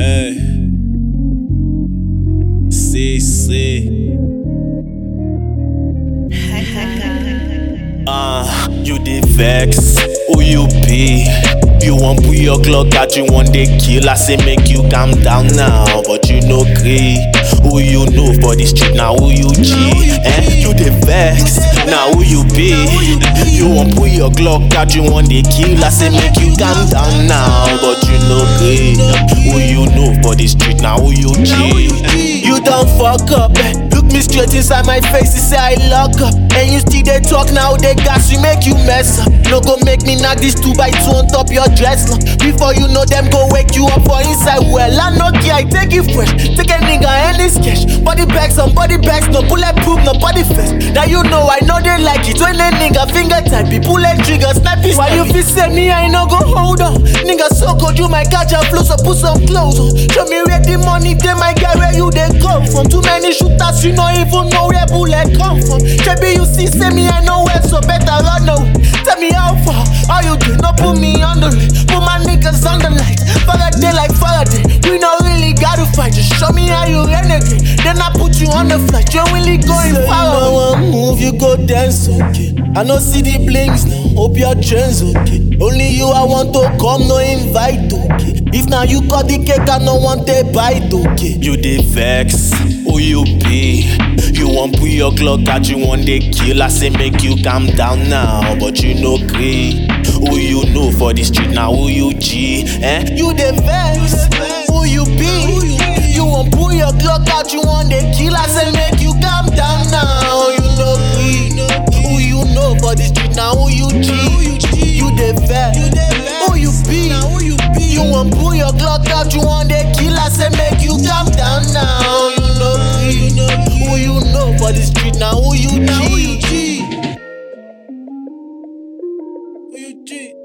Hey, CC. You the vex, who you be? You want put your clock out, you want they kill. I say make you calm down now, but you no gree. Who you know for the street now? Who you G? You the vex, now who you be? You want put your clock out, you want they kill. I say make you calm down now, but you no gree. Who you know for the street now? Who you G? You don't fuck up. Look me straight inside my face, you say I lock up. And you still they talk now, they gas you make you mess up. No go make me knock this 2x2 on top your dress long. Before you know them go wake you up for inside. Well, I no care, I take it fresh. Take a nigga and this cash. Body bags on body bags, no bulletproof, no body fest. Now you know I know they like it. When a nigga finger type, be bullet trigger, snap it. Why you feel say me, I no go hold on. Nigga so cold, you might catch a flow, so put some clothes on. Show me where the money, they might get where you they come from. Too many shooters, you don't even know where bullet come from. Maybe you see, say me, I know where, so better run now. Tell me how far, how you do, not put me on the list. Put my niggas on the light, Faraday like Faraday. We don't really gotta fight, just show me how you renegade. Then I put you on the flight, you're really going far. You know I move, you go dance, okay. I don't see the blinks now, hope your trends, okay. Only you I want to come, no invite, okay. If now you cut the cake, I don't want a bite, okay. You the vex, who you be? You want put your clock out, you want they kill. I say make you calm down now, but you no gree. Who you know for the street now? Who you G? You the vex, who you be? You want put your clock out, you want they kill. I say make you calm down now, you no gree. Who you know for the street now? Who you G? You the vex, who you be? You want put your clock out, you want they kill. I say make you calm down now, you no gree. Who you know for the street now? Who you G? Who you G?